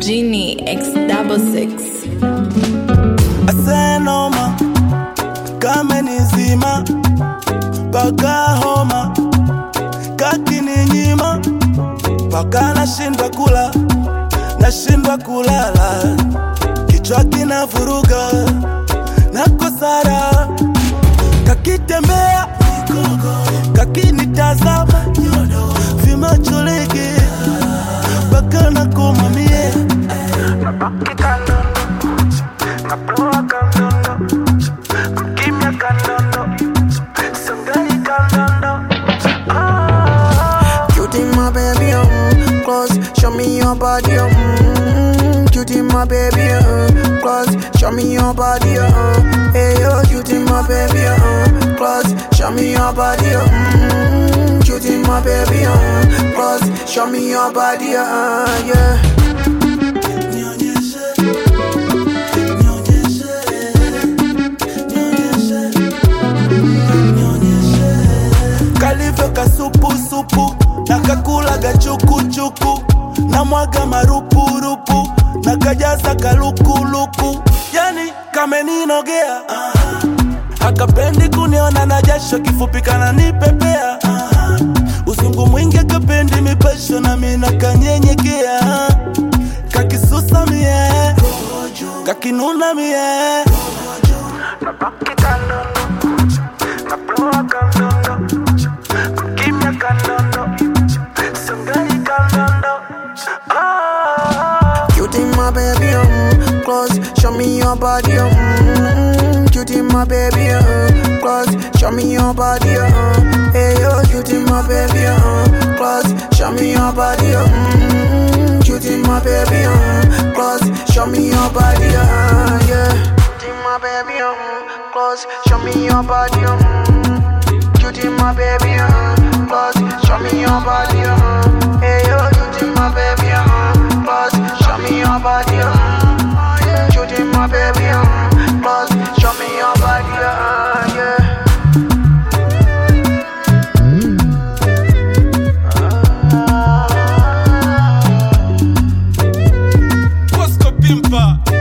Genie X66. Asenoma kame nizima paka homa kakini nyima paka nashindwa kulala kichwa kinavuruga na kosara kakitembea kakinitazama vimacholeke paka nakomamie nabaki kandondo naproa kandondo kimya kandondo sangai kandondo Cutie my baby, close, show me your body, Cutie my baby, close, show me your body, hey yo, cutie my baby, close, show me your body, Cutie my baby, close, show me your body, yeah. Kalivyo kasupu na kakula gachuku na mwaga marupu na kajaza kaluku yani kameninogea akapendi kuniona na jasho kifupi kana nipepea uzungu mwingi akapendi mipesho na mina kanyenyekea kakisusa mie kakinuna mie nabaki kandondo naproa kandondo kimya kandondo sangai kandondo Cutie my baby, close, show me your body, Cutie my baby, close, show me your body, hey yo, cutie my baby, close, show me your body, Cutie my baby, close, show me your body, yeah. Cutie my baby, close, show me your body, Cutie my baby, close, show me your body, hey yo, cutie my baby, close, show me your body, Cutie my baby, close, show me your body, yeah. What's the pimpa?